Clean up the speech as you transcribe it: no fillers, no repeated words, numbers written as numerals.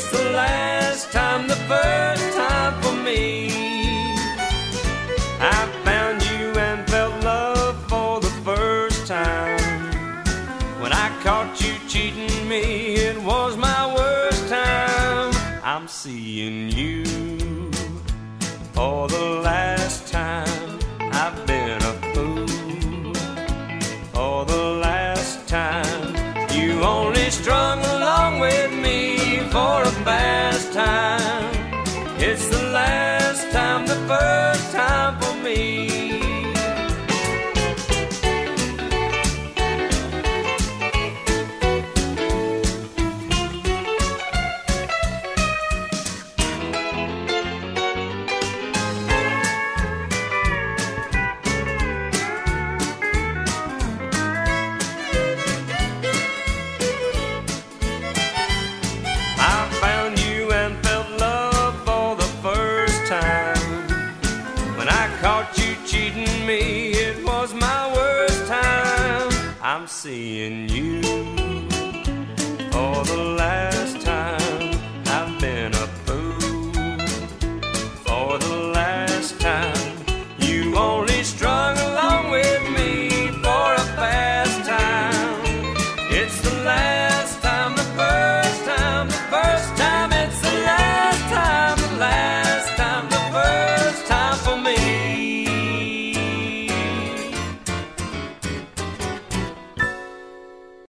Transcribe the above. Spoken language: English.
It's the last time, the first time for me. I found you and felt love for the first time. When I caught you cheating me, it was my worst time. I'm seeing you for the last time. I've been a fool for the last time. You only strung along with me for a fast time. It's the last time, the first time for me. It was my worst time. I'm seeing you